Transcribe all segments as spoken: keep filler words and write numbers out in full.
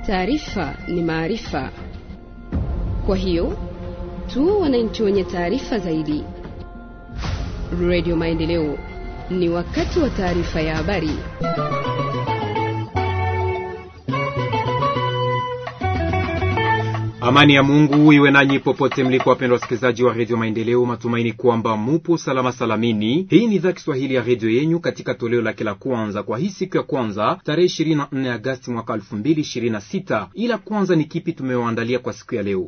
Taarifa ni maarifa. Kwa hiyo, tu wananchi wenye taarifa zaidi. Radio Maendeleo, ni wakati wa taarifa ya habari. Amani ya Mungu iwe nanyi popote mliko, wapendwa wasikilizaji wa Radio Maendeleo. Matumaini kwamba mupo salama salamini. Hii ni idhaa Kiswahili ya radio yenyu katika toleo lake la kwanza kwa hii siku ya kwanza tarehe ishirini na nne Agosti mwaka elfu mbili ishirini na sita. Ila kwanza ni kipi tumewaandalia kwa siku ya leo?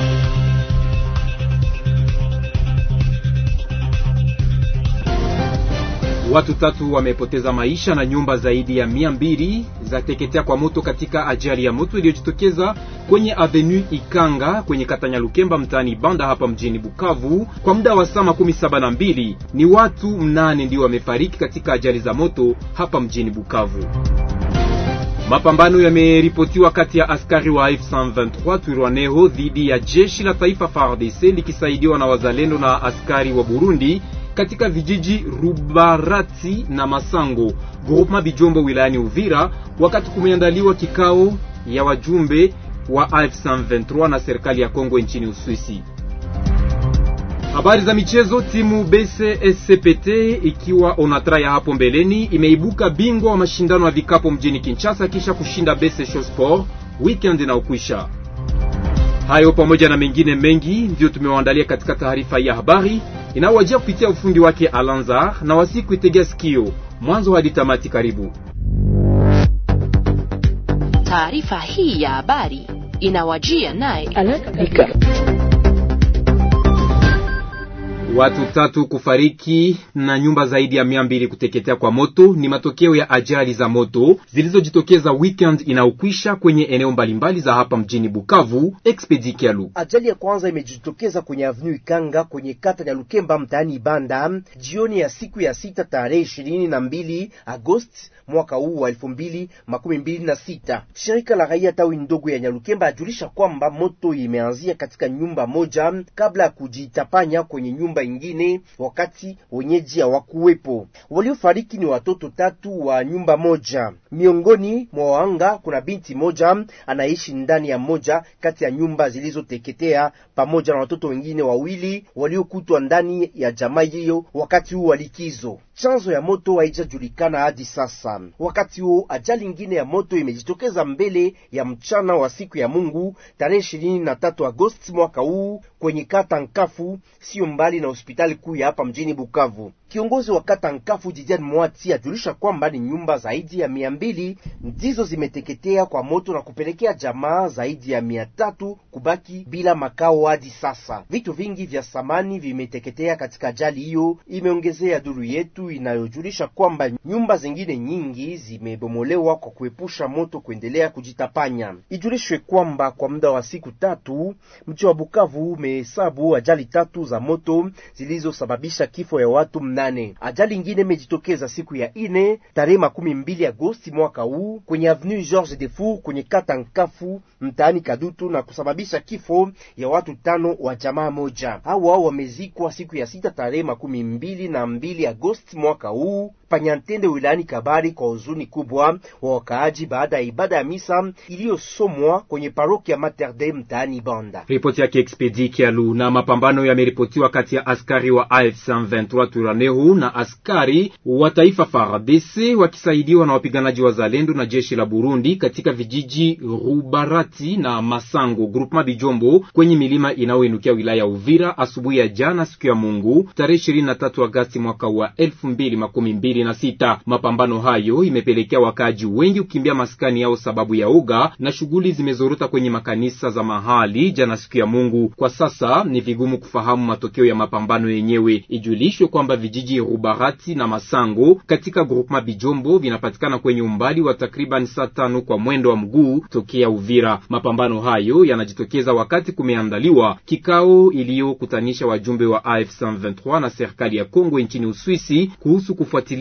Watu tatu wamepoteza maisha na nyumba zaidi ya mia mbili za teketea kwa moto katika ajali ya moto iliyojitokeza kwenye Avenue Ikanga kwenye kata Nyalukemba mtaani Banda hapa mjini Bukavu. Kwa muda wa saa makumi saba na mbili ni watu mnane ndio wamefariki katika ajali za moto hapa mjini Bukavu. Mapambano yameripotiwa kati ya askari wa F mia ishirini na tatu Twirwaneho dhidi ya jeshi la taifa F A R D C likisaidiwa na wazalendo na askari wa Burundi katika vijiji Rubarati na Masango, groupement Bijombo wilayani Uvira, wakati kumeandaliwa kikao ya wajumbe wa F mia ishirini na tatu na serikali ya Kongo nchini Uswisi. Habari za michezo. Timu B C S C P T ikiwa Onatra ya hapo mbeleni imeibuka bingwa wa mashindano ya vikapo mjini Kinshasa kisha kushinda B C Show Sport weekend na ukwisha. Hayo pamoja na mengine mengi ndio tumewaandalia katika taarifa ya habari inawajia kupitia ufundi wake Alanzar, na wasiku itegea sikio mwanzo hadi tamati. Karibu. Taarifa hii ya habari inawajia naye Alaka. Watu tatu kufariki na nyumba zaidi ya mia mbili kuteketea kwa moto ni matokeo ya ajali za moto zilizojitokeza weekend inaokwisha kwenye eneo mbalimbali za hapa mjini Bukavu. Expedi Kialu. Ajali ya kwanza imejitokeza kwenye Avenue Ikanga kwenye kata ya Lukemba mtaani Banda jioni ya siku ya sita tarehe ishirini na mbili Agosti mwaka huu wa elfu mbili makumi mbili na sita. Shirika la raia tawi ndogo ya Nyalukemba ajulisha kwamba moto imeanzia katika nyumba moja kabla ya kujitapanya kwenye nyumba ingine wakati wenyeji hawakuwepo. Waliofariki ni watoto tatu wa nyumba moja. Miongoni mwa wahanga kuna binti moja anaishi ndani ya moja kati ya nyumba zilizoteketea pamoja na watoto wengine wawili waliokutwa ndani ya jamaa hiyo wakati huu wa likizo. Chanzo ya moto haijajulikana hadi sasa. Wakati huo ajali nyingine ya moto imejitokeza mbele ya mchana wa siku ya Mungu tarehe ishirini na tatu Agosti mwaka huu kwenye kata Nkafu, sio mbali na hospitali kuu ya hapa mjini Bukavu. Kiongozi wa kata Nkafu Jijan Mwati ajulisha kwamba ni nyumba zaidi ya mia mbili ndizo zimeteketea kwa moto na kupelekea jamaa zaidi ya mia tatu kubaki bila makao hadi sasa. Vitu vingi vya samani vimeteketea katika ajali hiyo, imeongezea duru yetu inayojulisha kwamba nyumba zingine nyingi zimebomolewa kwa kuepusha moto kuendelea kujitapanya. Ijulishwe kwamba kwa muda wa siku tatu mji wa Bukavu umehesabu ajali tatu za moto zilizosababisha kifo ya watu mnane. Ajali nyingine imejitokeza siku ya ine tarehe makumi mbili Agosti mwaka huu kwenye Avenue Georges Defour kwenye kata Nkafu mtaani Kadutu na kusababisha kifo ya watu tano wa jamaa moja. Hawa wamezikwa siku ya sita tarehe makumi mbili na mbili Agosti mwaka huu Panyantende wilayani Kabari kwa huzuni kubwa wa wakaaji baada ya ibada ya misa iliyosomwa kwenye parokia Mater Dei mtaani Banda. Ripoti yake Expedi Kialu. Na mapambano yameripotiwa kati ya askari wa F mia ishirini na tatu Twirwaneho na askari wa taifa F A R D C wakisaidiwa na wapiganaji wa Zalendo na jeshi la Burundi katika vijiji Rubarati na Masango, groupement Bijombo kwenye milima inayoinukia wilaya Uvira asubuhi ya jana siku ya Mungu tarehe ishirini na tatu Agosti mwaka wa elfu mbili makumi mbili na sita. Mapambano hayo imepelekea wakaaji wengi kukimbia maskani yao sababu ya uga na shughuli zimezorota kwenye makanisa za mahali jana siku ya Mungu. Kwa sasa ni vigumu kufahamu matokeo ya mapambano yenyewe. Ijulishwe kwamba vijiji Rubarati na Masango katika groupement Bijombo vinapatikana kwenye umbali wa takriban saa tano kwa mwendo wa mguu tokea Uvira. Mapambano hayo yanajitokeza wakati kumeandaliwa kikao iliyokutanisha wajumbe wa F mia ishirini na tatu na serikali ya Kongo nchini Uswisi kuhusu kufuatilia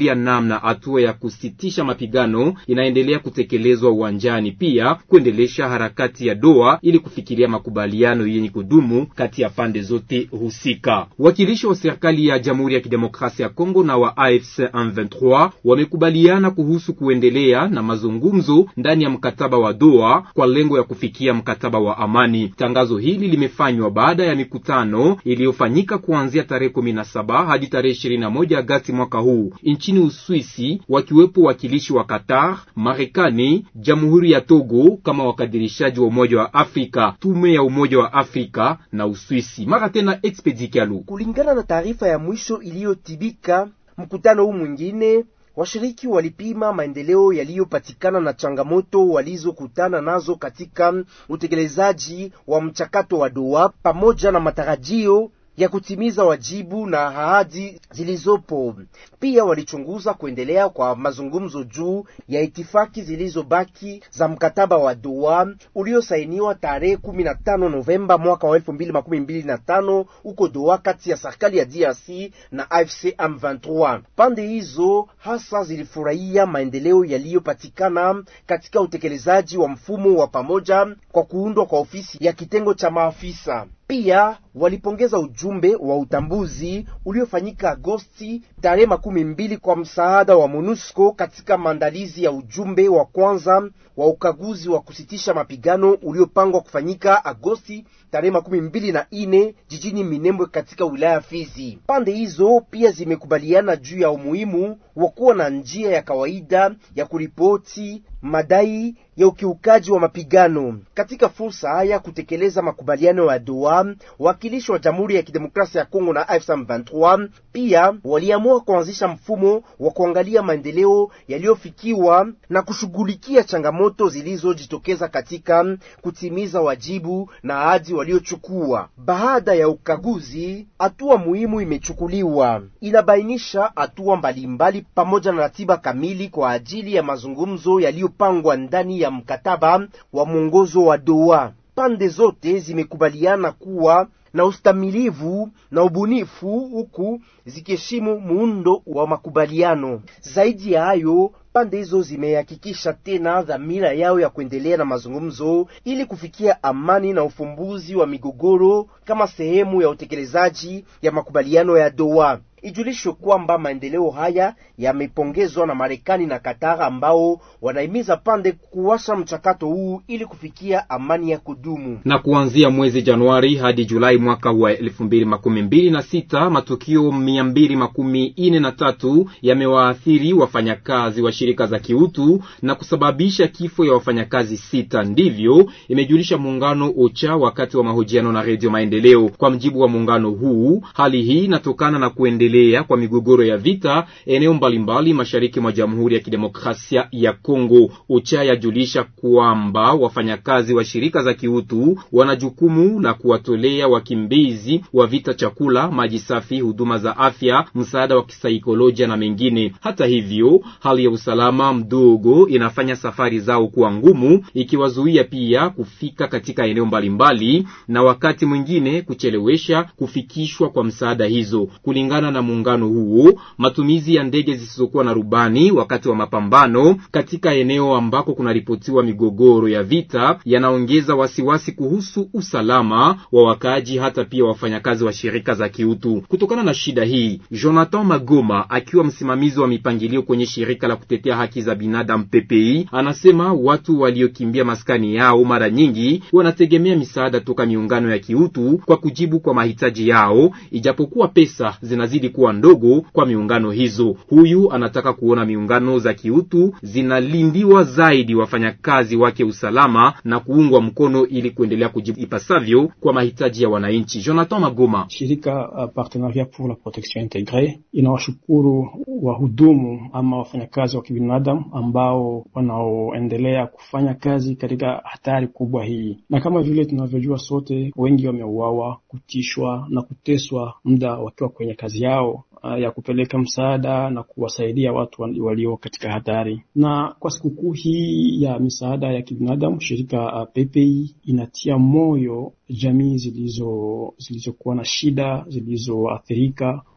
pia namna hatua ya kusitisha mapigano inaendelea kutekelezwa uwanjani, pia kuendelesha harakati ya Doha ili kufikiria makubaliano yenye kudumu kati ya pande zote husika. Wakilishi wa serikali ya Jamhuri ya Kidemokrasia ya Kongo na wa A F C M vingt-trois wamekubaliana kuhusu kuendelea na mazungumzo ndani ya mkataba wa Doha kwa lengo ya kufikia mkataba wa amani. Tangazo hili limefanywa baada ya mikutano iliyofanyika kuanzia tarehe kumi na saba hadi tarehe ishirini na moja Agosti mwaka huu nchini Uswisi, wakiwepo wakilishi wa Qatar, Marekani, Jamhuri ya Togo kama wakadirishaji wa Umoja wa Afrika, Tume ya Umoja wa Afrika na Uswisi. Mara tena Expedi Kialu. Kulingana na taarifa ya mwisho iliyotibika mkutano huu mwingine, washiriki walipima maendeleo yaliyopatikana na changamoto walizokutana nazo katika utekelezaji wa mchakato wa Doha pamoja na matarajio ya kutimiza wajibu na ahadi zilizopo. Pia walichunguza kuendelea kwa mazungumzo juu ya itifaki zilizobaki za mkataba wa Doha uliosainiwa tarehe kumi na tano Novemba mwaka wa elfu mbili makumi mbili na tano huko Doha kati ya serikali ya D R C na A F C M vingt-trois. Pande hizo hasa zilifurahia maendeleo yaliyopatikana katika utekelezaji wa mfumo wa pamoja kwa kuundwa kwa ofisi ya kitengo cha maafisa. Pia walipongeza ujumbe wa utambuzi uliofanyika Agosti tarehe makumi mbili kwa msaada wa MONUSCO katika maandalizi ya ujumbe wa kwanza wa ukaguzi wa kusitisha mapigano uliopangwa kufanyika Agosti tarehe makumi mbili na ine jijini Minembwe katika wilaya Fizi. Pande hizo pia zimekubaliana juu ya umuhimu wa kuwa na njia ya kawaida ya kuripoti madai ya ukiukaji wa mapigano. Katika fursa haya kutekeleza makubaliano ya Doha, wakilishi wa Jamhuri ya Kidemokrasia ya Kongo na A F C M vingt-trois pia waliamua kuanzisha mfumo wa kuangalia maendeleo yaliyofikiwa na kushughulikia changamoto zilizojitokeza katika kutimiza wajibu na ahadi waliochukua. Baada ya ukaguzi, hatua muhimu imechukuliwa. Inabainisha hatua mbalimbali pamoja na ratiba kamili kwa ajili ya mazungumzo yaliyopangwa ndani ya mkataba wa mwongozo wa Doha. Pande zote zimekubaliana kuwa na ustamilivu na ubunifu huku zikiheshimu muundo wa makubaliano. Zaidi ya hayo, pande hizo zimehakikisha tena dhamira yao ya kuendelea na mazungumzo ili kufikia amani na ufumbuzi wa migogoro kama sehemu ya utekelezaji ya makubaliano ya Doha. Ijulishwe kwamba maendeleo haya yamepongezwa na Marekani na Qatar ambao wanahimiza pande kuwasha mchakato huu ili kufikia amani ya kudumu. Na kuanzia mwezi Januari hadi Julai mwaka wa elfu mbili makumi mbili na sita, matukio mia mbili makumi ine na tatu yamewaathiri wafanyakazi wa shirika za kiutu na kusababisha kifo ya wafanyakazi sita. Ndivyo imejulisha muungano OCHA wakati wa mahojiano na Radio Maendeleo. Kwa mjibu wa muungano huu, hali hii inatokana na kuendelea kwa migogoro ya vita eneo mbalimbali mashariki mwa Jamhuri ya Kidemokrasia ya Kongo. OCHA yajulisha kwamba wafanyakazi wa shirika za kiutu wana jukumu la kuwatolea wakimbizi wa vita chakula, maji safi, huduma za afya, msaada wa kisaikolojia na mengine. Hata hivyo, hali ya usalama mdogo inafanya safari zao kuwa ngumu, ikiwazuia pia kufika katika eneo mbalimbali na wakati mwingine kuchelewesha kufikishwa kwa msaada hizo. Kulingana na muungano huo, matumizi ya ndege zisizokuwa na rubani wakati wa mapambano katika eneo ambako kunaripotiwa migogoro ya vita yanaongeza wasiwasi kuhusu usalama wa wakaaji hata pia wafanyakazi wa shirika za kiutu. Kutokana na shida hii, Jonathan Magoma akiwa msimamizi wa mipangilio kwenye shirika la kutetea haki za binadamu P P I anasema watu waliokimbia maskani yao mara nyingi wanategemea misaada toka miungano ya kiutu kwa kujibu kwa mahitaji yao, ijapokuwa pesa zinazidi kuwa ndogo kwa miungano hizo. Huyu anataka kuona miungano za kiutu zinalindiwa zaidi wafanyakazi wake usalama na kuungwa mkono ili kuendelea kujibu ipasavyo kwa mahitaji ya wananchi. Jonathan Magoma. Shirika uh, Partenariat pour la Protection Intégrée inawashukuru wahudumu ama wafanyakazi wa kibinadamu ambao wanaoendelea kufanya kazi katika hatari kubwa hii. Na kama vile tunavyojua sote, wengi wameuawa, kutishwa na kuteswa muda wakiwa kwenye kazi yao ya kupeleka msaada na kuwasaidia watu walio katika hatari. Na kwa sikukuu hii ya misaada ya kibinadamu, shirika P P I inatia moyo jamii zilizo zilizokuwa na shida, zilizoathirika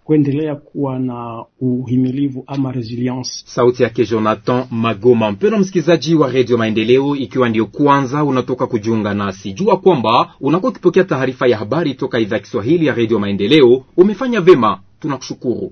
kuendelea kuwa na uhimilivu ama resilience. Sauti yake Jonathan Magoma. Mpendwa msikilizaji wa Radio Maendeleo, ikiwa ndio kwanza unatoka kujiunga nasi, jua kwamba unakuwa ukipokea taarifa ya habari toka idhaa Kiswahili ya Radio Maendeleo. Umefanya vema, tunakushukuru.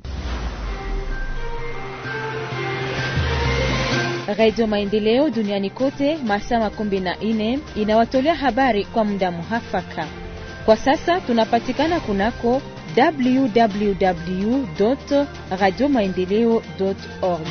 Radio Maendeleo duniani kote masaa makumi na nne inawatolea habari kwa muda muhafaka. Kwa sasa tunapatikana kunako w w w dot radio maendeleo dot org.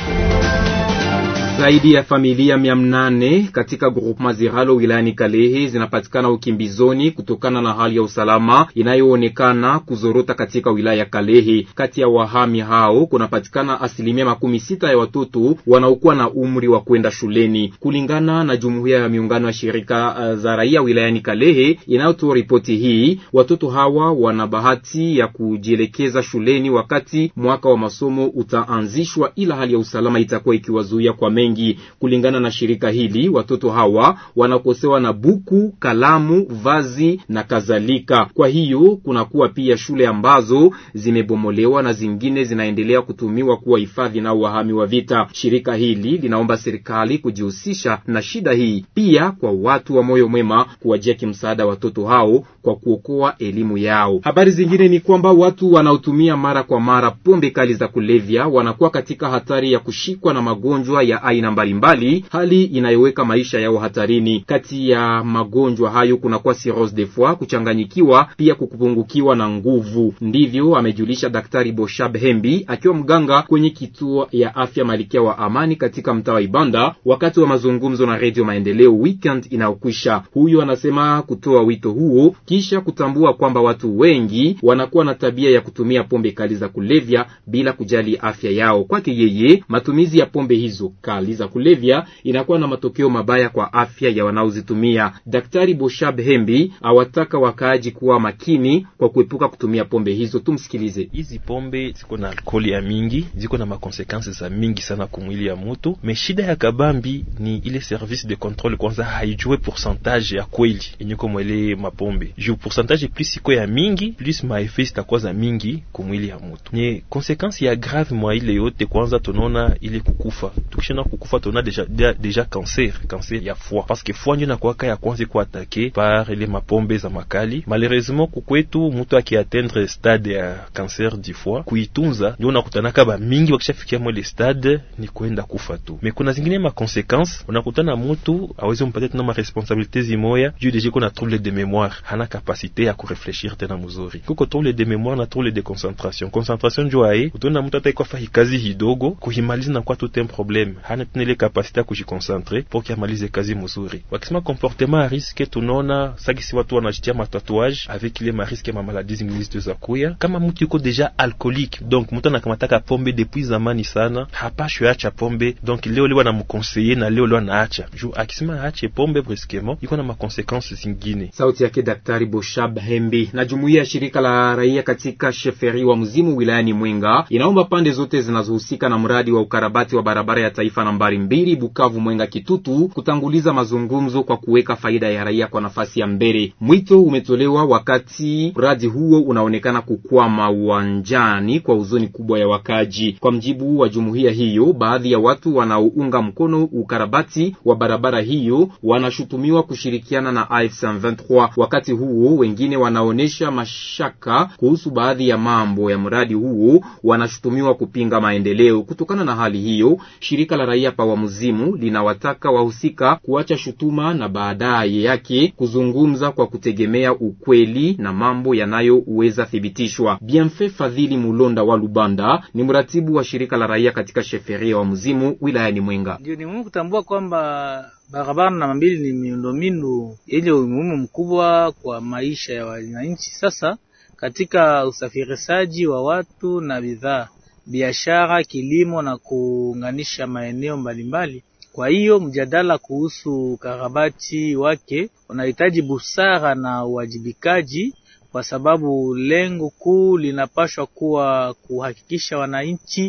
Zaidi ya familia mia nane katika groupement Ziralo wilayani Kalehe zinapatikana ukimbizoni kutokana na hali ya usalama inayoonekana kuzorota katika wilaya ya Kalehe. Kati ya wahami hao kunapatikana asilimia makumi sita ya watoto wanaokuwa na umri wa kwenda shuleni. Kulingana na jumuiya ya miungano ya shirika za raia wilayani Kalehe inayotoa ripoti hii, watoto hawa wana bahati ya kujielekeza shuleni wakati mwaka wa masomo utaanzishwa, ila hali ya usalama itakuwa ikiwazuia kwa mengi. Kulingana na shirika hili, watoto hawa wanakosewa na buku, kalamu, vazi na kadhalika. Kwa hiyo kunakuwa pia shule ambazo zimebomolewa na zingine zinaendelea kutumiwa kuwa hifadhi na wahami wa vita. Shirika hili linaomba serikali kujihusisha na shida hii, pia kwa watu wa moyo mwema kuwajia kimsaada watoto hao kwa kuokoa elimu yao. Habari zingine ni kwamba watu wanaotumia mara kwa mara pombe kali za kulevya wanakuwa katika hatari ya kushikwa na magonjwa ya aina mbalimbali, hali inayoweka maisha yao hatarini. Kati ya magonjwa hayo kunakuwa cirrhose de foie, kuchanganyikiwa, pia kupungukiwa na nguvu. Ndivyo amejulisha Daktari Boshab Hembi akiwa mganga kwenye kituo ya afya Malikia wa Amani katika mtaa wa Ibanda wakati wa mazungumzo na Radio Maendeleo weekend inayokwisha. Huyo anasema kutoa wito huo kisha kutambua kwamba watu wengi wanakuwa na tabia ya kutumia pombe kali za kulevya bila kujali afya yao. Kwake yeye, matumizi ya pombe hizo kali za kulevya inakuwa na matokeo mabaya kwa afya ya wanaozitumia. Daktari Boshab Hembi awataka wakaaji kuwa makini kwa kuepuka kutumia pombe hizo. Tumsikilize. Hizi pombe ziko na alkoli ya mingi, ziko na makonsekansi za mingi sana kwa mwili ya mtu. Me shida ya kabambi ni ile service de contrôle kwanza haijue pourcentage ya kweli yenyeko mwele mapombe. Juu pourcentage plus iko ya mingi, plus maeffet itakuwa za mingi kwa mwili ya mtu. Ni konsekansi ya grave mwa ile yote kwanza tunaona ile kukufa. Tukishana kukufa tuna deja deja, deja cancer, cancer ya foie parce que foie ndio inakuwa ya kwanza kwa attaqué par les mapombe za makali. Malheureusement kukwetu mtu akiatteindre stade ya cancer du foie kuitunza ndio unakutana kaba mingi wakishafikia mwele stade ni kwenda kufa tu. Mais kuna zingine ma conséquences unakutana mtu aweze mpate tena ma responsabilités zimoya juu deja kuna trouble de mémoire, hana capacité ya kurefléchir tena mzuri. Kuko trouble de mémoire na trouble de concentration. Concentration ndio ai utaona mtu ataikuwa fa kazi hidogo kuhimaliza na kwa tout un problème, hana tena ile capacité ya kujiconcentrer pour kiamalize kazi mzuri. Wakisema comportement à risque tunaona sagisi watu wanajitia ma tatouage avec les ma risque ma maladie zingine za kuya. Kama mtu yuko deja alcoolique, donc mtu anakamata pombe depuis zamani sana, hapashwe acha pombe, donc leo leo anamconseiller na leo leo anaacha. Juu akisema aache pombe brusquement iko na ma conséquences zingine. Sauti yake Daktari Boshab Hembi. Na jumuiya ya shirika la raia katika sheferi wa Mzimu wilayani Mwenga inaomba pande zote zinazohusika na mradi wa ukarabati wa barabara ya taifa nambari mbili Bukavu Mwenga Kitutu kutanguliza mazungumzo kwa kuweka faida ya raia kwa nafasi ya mbele. Mwito umetolewa wakati mradi huo unaonekana kukwama uwanjani kwa huzuni kubwa ya wakaji. Kwa mjibu wa jumuiya hiyo, baadhi ya watu wanaounga mkono ukarabati wa barabara hiyo wanashutumiwa kushirikiana na A F C M vingt-trois. Wakati huo wengine wanaonesha mashaka kuhusu baadhi ya mambo ya mradi huo, wanashutumiwa kupinga maendeleo. Kutokana na hali hiyo, shirika la raia pa Mzimu linawataka wahusika kuacha shutuma na baadaye yake kuzungumza kwa kutegemea ukweli na mambo yanayoweza thibitishwa. Bienfait Fadhili Mulonda wa Lubanda ni mratibu wa shirika la raia katika sheferia wa Mzimu wilayani Mwenga. Ndio ni muhimu kutambua kwamba barabara na mbili ni miundombinu yenye umuhimu mkubwa kwa maisha ya wananchi, sasa katika usafirishaji wa watu na bidhaa, biashara, kilimo na kuunganisha maeneo mbalimbali. Kwa hiyo mjadala kuhusu karabati wake unahitaji busara na uwajibikaji, kwa sababu lengo kuu linapaswa kuwa kuhakikisha wananchi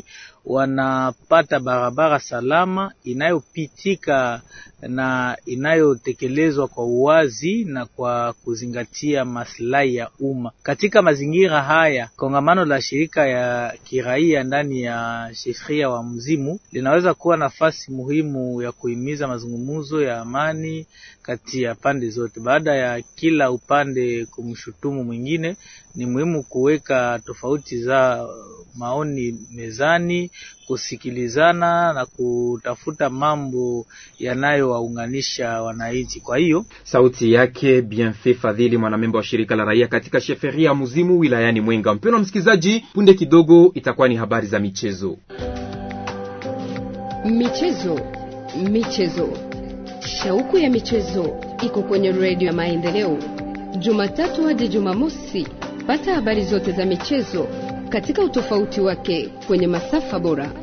wanapata barabara salama inayopitika na inayotekelezwa kwa uwazi na kwa kuzingatia maslahi ya umma. Katika mazingira haya, kongamano la shirika ya kiraia ndani ya shefria wa Mzimu linaweza kuwa nafasi muhimu ya kuhimiza mazungumzo ya amani kati ya pande zote. Baada ya kila upande kumshutumu mwingine, ni muhimu kuweka tofauti za maoni mezani, kusikilizana na kutafuta mambo yanayowaunganisha wananchi. Kwa hiyo sauti yake Bienfait Fadhili, mwanamemba wa shirika la raia katika sheferia ya Muzimu wilayani Mwenga. Mpendwa msikizaji, punde kidogo itakuwa ni habari za michezo. Michezo, michezo. Shauku ya michezo iko kwenye Radio ya Maendeleo. Jumatatu hadi Jumamosi, pata habari zote za michezo katika utofauti wake kwenye masafa bora.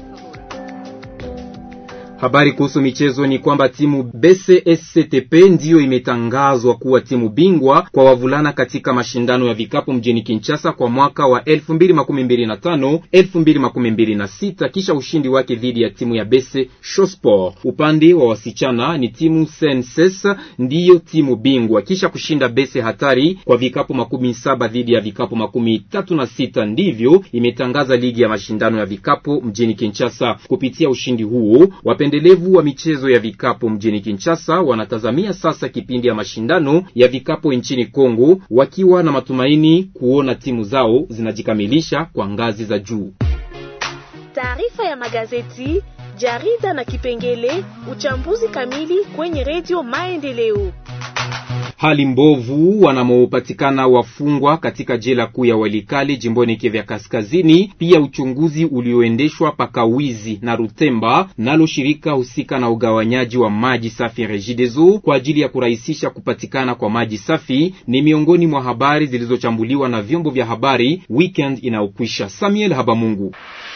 Habari kuhusu michezo ni kwamba timu B C S C T P ndiyo imetangazwa kuwa timu bingwa kwa wavulana katika mashindano ya vikapu mjini Kinshasa kwa mwaka wa elfu mbili makumi mbili na tano elfu mbili makumi mbili na sita kisha ushindi wake dhidi ya timu ya B C Shosport. Upande wa wasichana ni timu S N S S ndiyo timu bingwa kisha kushinda B C Hatari kwa vikapu makumi saba dhidi ya vikapu makumi tatu na sita. Ndivyo imetangaza ligi ya mashindano ya vikapu mjini Kinshasa. Kupitia ushindi huo, wapendelevu wa michezo ya vikapu mjini Kinshasa wanatazamia sasa kipindi ya mashindano ya vikapu nchini Kongo, wakiwa na matumaini kuona timu zao zinajikamilisha kwa ngazi za juu. Taarifa ya magazeti, jarida na kipengele uchambuzi kamili kwenye Radio Maendeleo. Hali mbovu wanamopatikana wafungwa katika jela kuu ya Walikale jimboni Kivu Kaskazini, pia uchunguzi ulioendeshwa Pakawizi na Rutemba nalo shirika husika na ugawanyaji wa maji safi Regideso kwa ajili ya kurahisisha kupatikana kwa maji safi ni miongoni mwa habari zilizochambuliwa na vyombo vya habari weekend inaokwisha. Samuel Habamungu.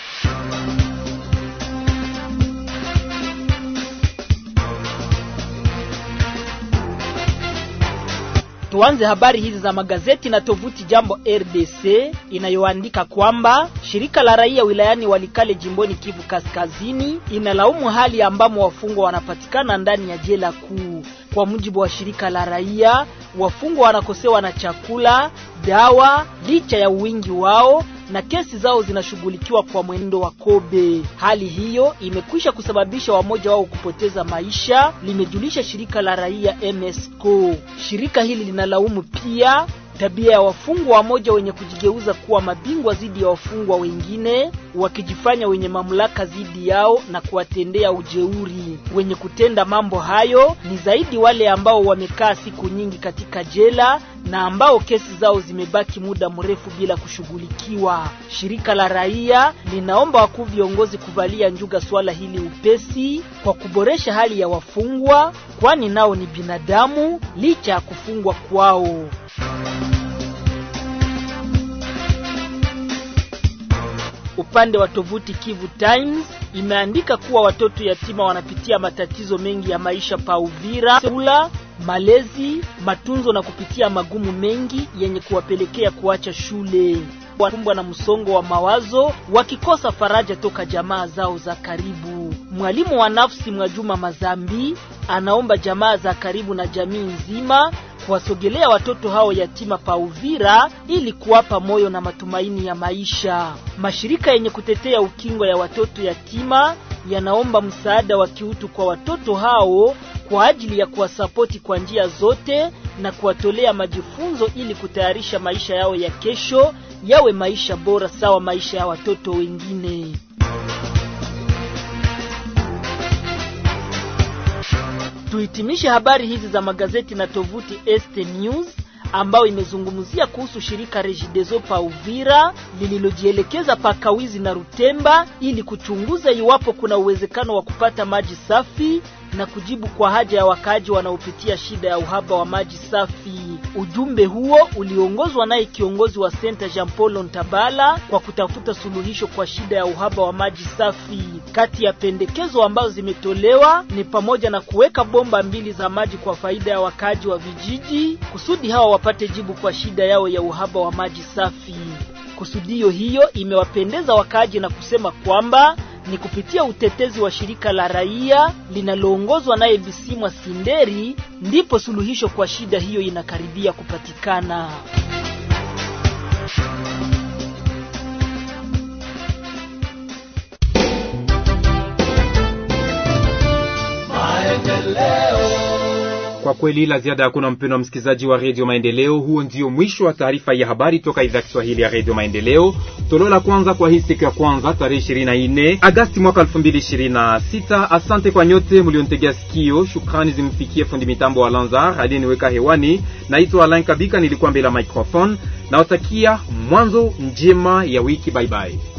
Tuanze habari hizi za magazeti na tovuti Jambo R D C inayoandika kwamba shirika la raia wilayani Walikale jimboni Kivu Kaskazini inalaumu hali ambamo wafungwa wanapatikana ndani ya jela kuu. Kwa mujibu wa shirika la raia, wafungwa wanakosewa na chakula, dawa, licha ya wingi wao, na kesi zao zinashughulikiwa kwa mwendo wa kobe. Hali hiyo imekwisha kusababisha wamoja wao kupoteza maisha, limejulisha shirika la raia M S C O. Shirika hili linalaumu pia tabia ya wafungwa wamoja wenye kujigeuza kuwa mabingwa zidi ya wafungwa wengine, wakijifanya wenye mamlaka zidi yao na kuwatendea ujeuri. Wenye kutenda mambo hayo ni zaidi wale ambao wamekaa siku nyingi katika jela na ambao kesi zao zimebaki muda mrefu bila kushughulikiwa. Shirika la raia linaomba wakuu viongozi kuvalia njuga swala hili upesi kwa kuboresha hali ya wafungwa, kwani nao ni binadamu licha ya kufungwa kwao. Upande wa tovuti Kivu Times imeandika kuwa watoto yatima wanapitia matatizo mengi ya maisha pa Uvira, kula, malezi, matunzo na kupitia magumu mengi yenye kuwapelekea kuacha shule. Wanakumbwa na msongo wa mawazo wakikosa faraja toka jamaa zao za karibu. Mwalimu wa nafsi Mwajuma Mazambi anaomba jamaa za karibu na jamii nzima kuwasogelea watoto hao yatima pa Uvira ili kuwapa moyo na matumaini ya maisha. Mashirika yenye kutetea ukingo ya watoto yatima yanaomba msaada wa kiutu kwa watoto hao kwa ajili ya kuwasapoti kwa njia zote na kuwatolea majifunzo ili kutayarisha maisha yao ya kesho yawe maisha bora sawa maisha ya watoto wengine. Tuhitimishe habari hizi za magazeti na tovuti Este News ambao imezungumzia kuhusu shirika Regideso pa Uvira lililojielekeza Pakawizi na Rutemba ili kuchunguza iwapo kuna uwezekano wa kupata maji safi na kujibu kwa haja ya wakaaji wanaopitia shida ya uhaba wa maji safi. Ujumbe huo uliongozwa naye kiongozi wa Center Jean Paul Ntabala kwa kutafuta suluhisho kwa shida ya uhaba wa maji safi. Kati ya pendekezo ambazo zimetolewa ni pamoja na kuweka bomba mbili za maji kwa faida ya wakaaji wa vijiji kusudi hawa wapate jibu kwa shida yao ya uhaba wa maji safi. Kusudio hiyo imewapendeza wakaaji na kusema kwamba Ni kupitia utetezi wa shirika la raia linaloongozwa naye Bisimwa Sinderi ndipo suluhisho kwa shida hiyo inakaribia kupatikana. Kwa kweli la ziada hakuna, mpendwa msikilizaji wa Radio Maendeleo. Huo ndio mwisho wa taarifa ya habari toka idhaa ya Kiswahili ya Radio Maendeleo. Toleo la kwanza kwa hii siku ya kwanza tarehe ishirini na nne Agosti mwaka elfu mbili ishirini na sita. Asante kwa nyote mliontegea sikio. Shukrani zimfikie fundi mitambo wa Lanzar aliyeniweka hewani. Naitwa Alain Kabika, nilikuwa mbele ya microphone. Nawatakia mwanzo njema ya wiki. Bye bye.